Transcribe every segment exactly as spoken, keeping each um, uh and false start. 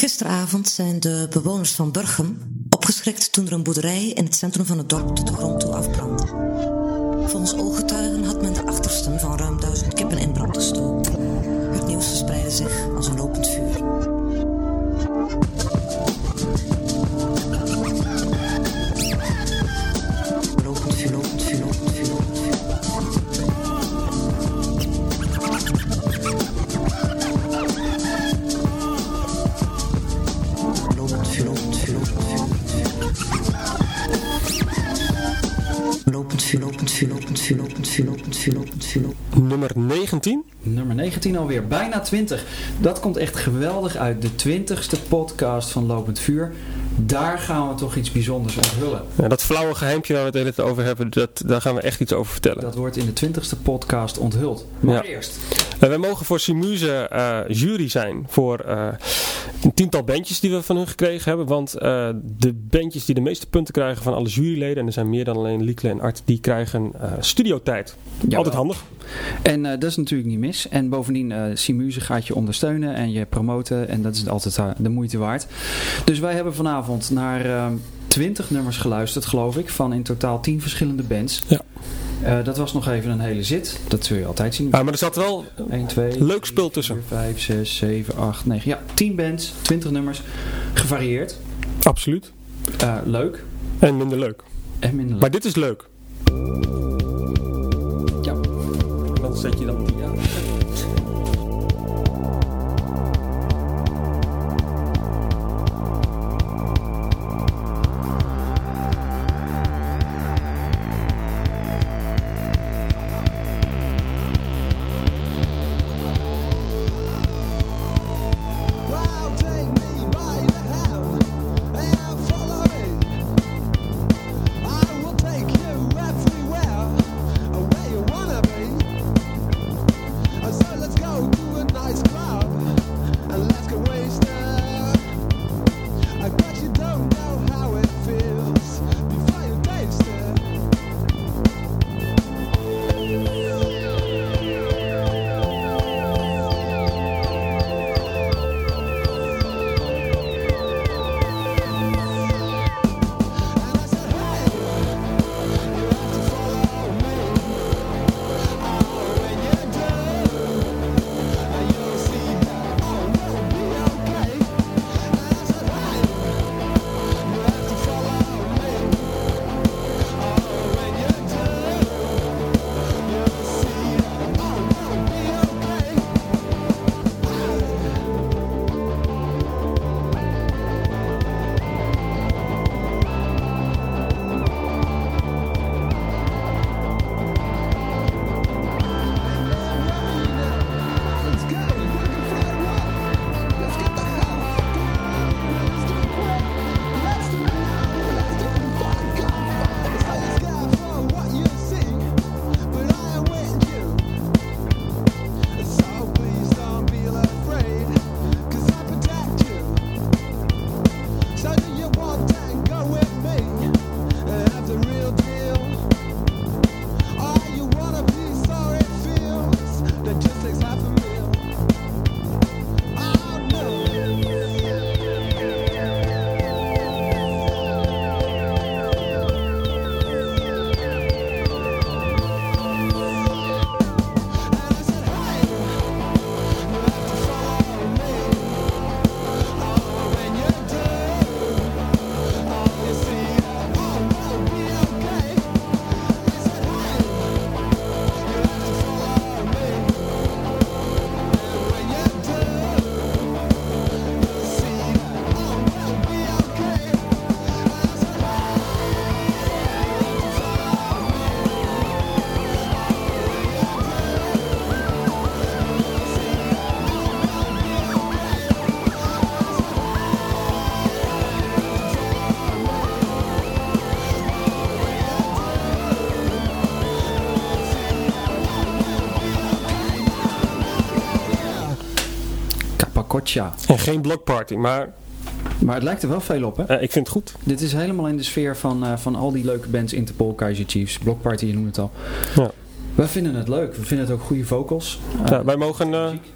Gisteravond zijn de bewoners van Burgum opgeschrikt toen er een boerderij in het centrum van het dorp tot de grond toe afbrandde. Volgens ooggetuigen had men de achtersten van ruim duizend kippen in brand gestoken. Het nieuws verspreidde zich als een lopend vuur. Lopend vuur, lopend vuur, lopend vuur, lopend vuur. Lopend vuur, lopend vuur, lopend vuur. Lopend vuur, lopend vuur, lopend vuur, lopend vuur, lopend vuur, lopend vuur. Nummer negentien? Nummer negentien alweer, bijna twintig. Dat komt echt geweldig uit. De twintigste podcast van Lopend Vuur. Daar gaan we toch iets bijzonders onthullen. Ja, dat flauwe geheimpje waar we het de hele tijd over hebben, dat, daar gaan we echt iets over vertellen. Dat wordt in de twintigste podcast onthuld. Maar Ja. eerst. Uh, wij mogen voor Simuze uh, jury zijn voor uh, een tiental bandjes die we van hun gekregen hebben. Want uh, de bandjes die de meeste punten krijgen van alle juryleden, en er zijn meer dan alleen Liekle en Art, die krijgen uh, studiotijd. Jawel. Altijd handig. En uh, dat is natuurlijk niet mis. En bovendien, uh, Simuze gaat je ondersteunen en je promoten. En dat is altijd uh, de moeite waard. Dus wij hebben vanavond naar uh, twintig nummers geluisterd, geloof ik. Van in totaal tien verschillende bands. Ja. Uh, dat was nog even een hele zit. Dat zul je altijd zien. Ja, maar er zat wel een, twee, leuk spul tussen. vier, vijf, zes, zeven, acht, negen. Ja, tien bands, twintig nummers. Gevarieerd. Absoluut. Uh, leuk. En minder leuk. En minder leuk. Maar dit is leuk. Ja. Dan zet je dan die aan. Gotcha. En geen blockparty, maar... Maar het lijkt er wel veel op, hè? Uh, ik vind het goed. Dit is helemaal in de sfeer van, uh, van al die leuke bands. Interpol, Kaiser Chiefs, Block Party, je noemt het al. Ja. Wij vinden het leuk. We vinden het ook goede vocals. Uh, ja, wij mogen... Uh,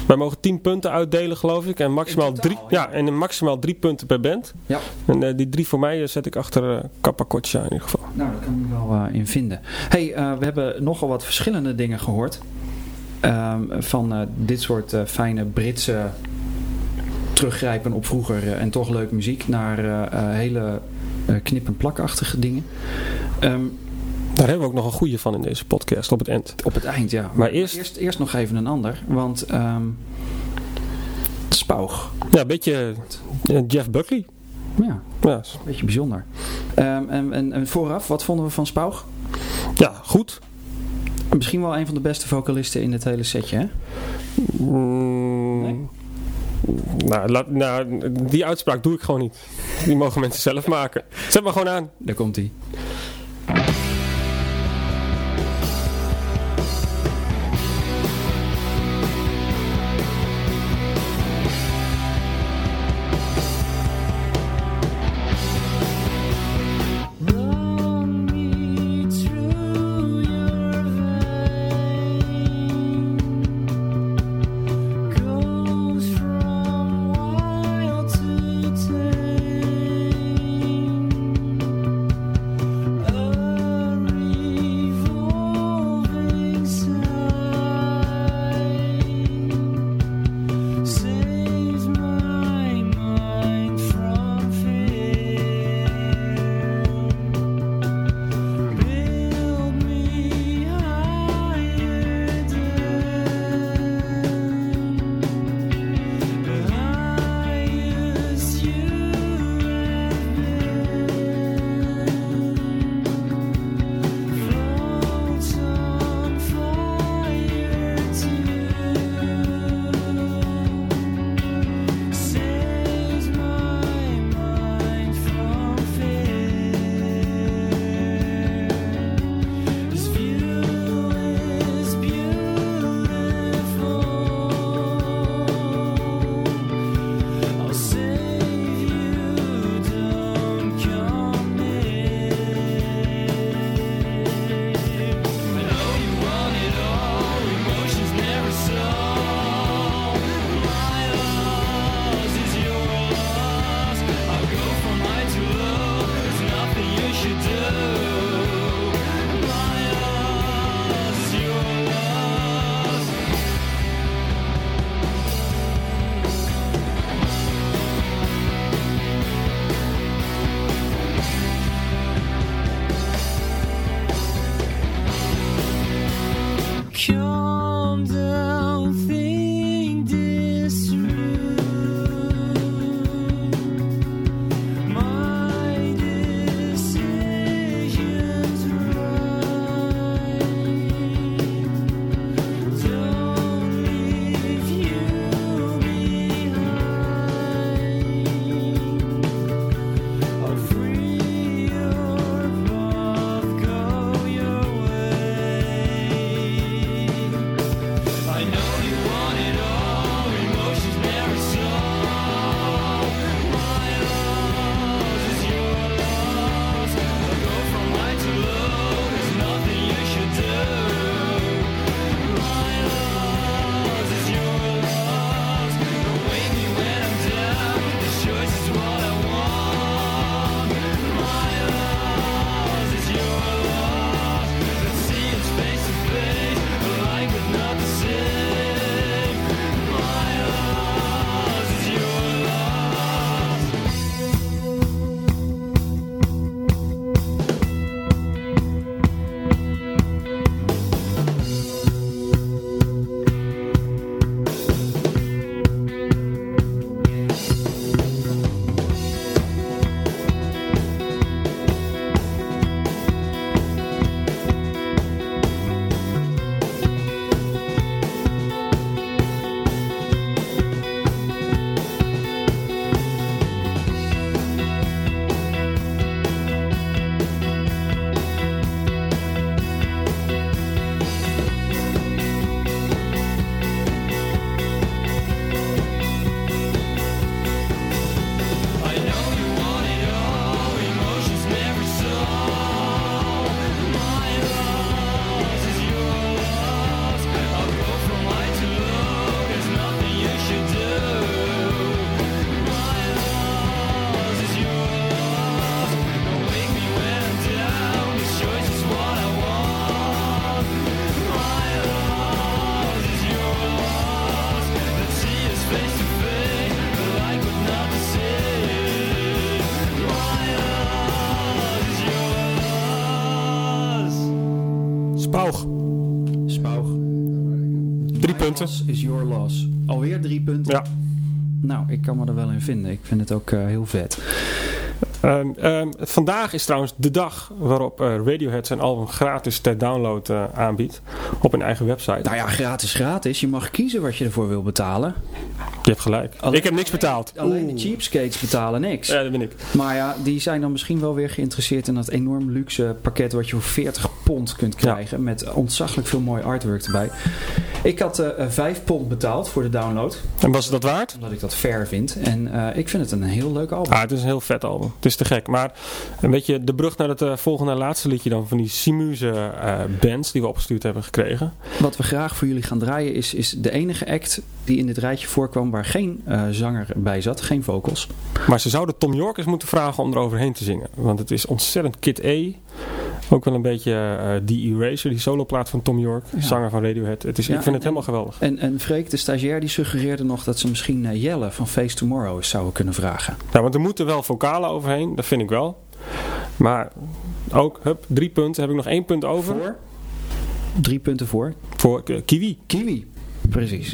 Wij mogen tien punten uitdelen, geloof ik. En maximaal, In totaal, drie, ja. Ja, en maximaal drie punten per band. Ja. En uh, die drie voor mij uh, zet ik achter uh, Capacoccia in ieder geval. Nou, daar kan ik wel uh, in vinden. Hey, uh, we hebben nogal wat verschillende dingen gehoord. Uh, van uh, dit soort uh, fijne Britse teruggrijpen op vroeger uh, en toch leuke muziek naar uh, uh, hele uh, knip- en plakachtige dingen. Um, Daar hebben we ook nog een goede van in deze podcast, op het eind. Op het eind, ja. Maar eerst... eerst, eerst nog even een ander, want um, Spaug. Ja, een beetje uh, Jeff Buckley. Ja, ja, een beetje bijzonder. Um, en, en, en vooraf, wat vonden we van Spaug? Ja, goed. Misschien wel een van de beste vocalisten in het hele setje, hè? Mm, nee? nou, laat, nou, die uitspraak doe ik gewoon niet. Die mogen mensen zelf maken. Zet maar gewoon aan. Daar komt hij. punten. Loss is your loss. Alweer drie punten? Ja. Nou, ik kan me er wel in vinden. Ik vind het ook uh, heel vet. Um, um, vandaag is trouwens de dag waarop uh, Radiohead zijn album gratis ter download uh, aanbiedt. Op hun eigen website. Nou ja, gratis gratis. Je mag kiezen wat je ervoor wil betalen. Je hebt gelijk. Alleen, ik heb niks betaald. Alleen de cheapskates betalen niks. Ja, dat ben ik. Maar ja, die zijn dan misschien wel weer geïnteresseerd in dat enorm luxe pakket wat je voor veertig pond kunt krijgen. Ja. Met ontzaglijk veel mooi artwork erbij. Ik had uh, vijf pond betaald voor de download. En was het dat waard? Omdat ik dat fair vind. En uh, ik vind het een heel leuk album. Ah, het is een heel vet album. Het is te gek. Maar een beetje de brug naar het uh, volgende en laatste liedje dan van die Simuse uh, bands die we opgestuurd hebben gekregen. Wat we graag voor jullie gaan draaien is, is de enige act die in dit rijtje voorkwam waar geen uh, zanger bij zat. Geen vocals. Maar ze zouden Tom York eens moeten vragen om eroverheen te zingen. Want het is ontzettend Kid A. Ook wel een beetje uh, die Eraser, die soloplaat van Tom York, ja. zanger van Radiohead. Het is, ja, ik vind en, het helemaal geweldig. En, en Freek, de stagiair, die suggereerde nog dat ze misschien uh, Jelle van Face Tomorrow eens zouden kunnen vragen. Ja, want er moeten wel vocalen overheen, dat vind ik wel. Maar ook, hup, drie punten. Heb ik nog één punt over. Voor? Drie punten voor? Voor uh, Kiwi. Kiwi, precies.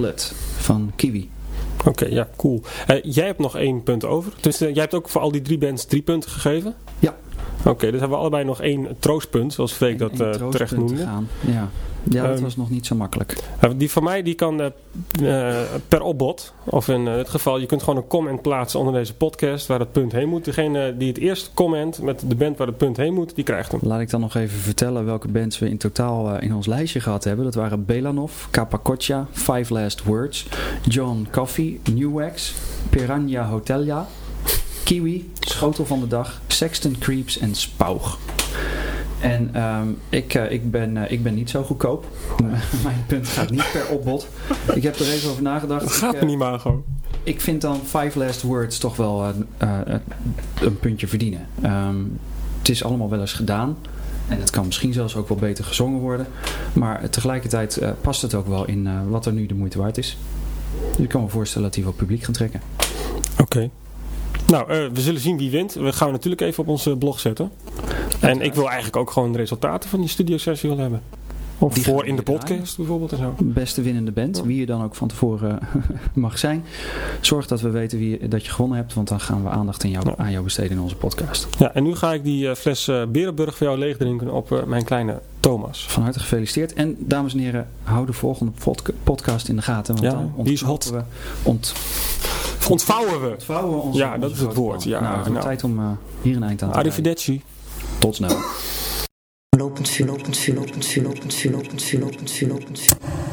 Triplet van Kiwi. Oké, okay, ja, cool. Uh, jij hebt nog één punt over. Dus uh, jij hebt ook voor al die drie bands drie punten gegeven? Ja. Oké, okay, dus hebben we allebei nog één troostpunt, zoals Freek dat uh, terecht noemde. Gaan. Ja. Ja, dat um, was nog niet zo makkelijk. Uh, die van mij die kan uh, uh, per opbod, of in uh, het geval, je kunt gewoon een comment plaatsen onder deze podcast waar het punt heen moet. Degene die het eerst comment met de band waar het punt heen moet, die krijgt hem. Laat ik dan nog even vertellen welke bands we in totaal uh, in ons lijstje gehad hebben. Dat waren Belanov, Kapakotja, Five Last Words, John Coffey, New Wax, Piranha Hotelja, Kiwi, Schotel van de Dag, Sexton Creeps en Spaug. En um, ik, uh, ik, ben, uh, ik ben niet zo goedkoop. Mijn punt gaat niet per opbod. Ik heb er even over nagedacht. Dat gaat ik, me uh, niet maar gewoon. Ik vind dan Five Last Words toch wel uh, uh, een puntje verdienen. Um, het is allemaal wel eens gedaan. En het kan misschien zelfs ook wel beter gezongen worden. Maar tegelijkertijd uh, past het ook wel in uh, wat er nu de moeite waard is. Dus ik kan me voorstellen dat die wel publiek gaan trekken. Oké. Okay. Nou, uh, we zullen zien wie wint. We gaan we natuurlijk even op onze blog zetten. En ik wil eigenlijk ook gewoon de resultaten van die studiosessie wel hebben. Of die voor in de podcast draaien. Bijvoorbeeld en zo. Beste winnende band, ja. Wie je dan ook van tevoren mag zijn. Zorg dat we weten wie, dat je gewonnen hebt, want dan gaan we aandacht aan jou, ja. aan jou besteden in onze podcast. Ja, en nu ga ik die uh, fles uh, Berenburg voor jou leegdrinken op uh, mijn kleine Thomas. Van harte gefeliciteerd. En dames en heren, hou de volgende podca- podcast in de gaten. Want ja, dan die is hot. We ont... Ontvouwen we. Ontvouwen onze, ja, dat is het woord. Ja, nou, het wordt nou. tijd om uh, hier een eind aan te Arrivederci. Tot snel. Lopend vuur, lopend vuur, lopend vuur, lopend vuur, lopend vuur, lopend vuur, lopend vuur.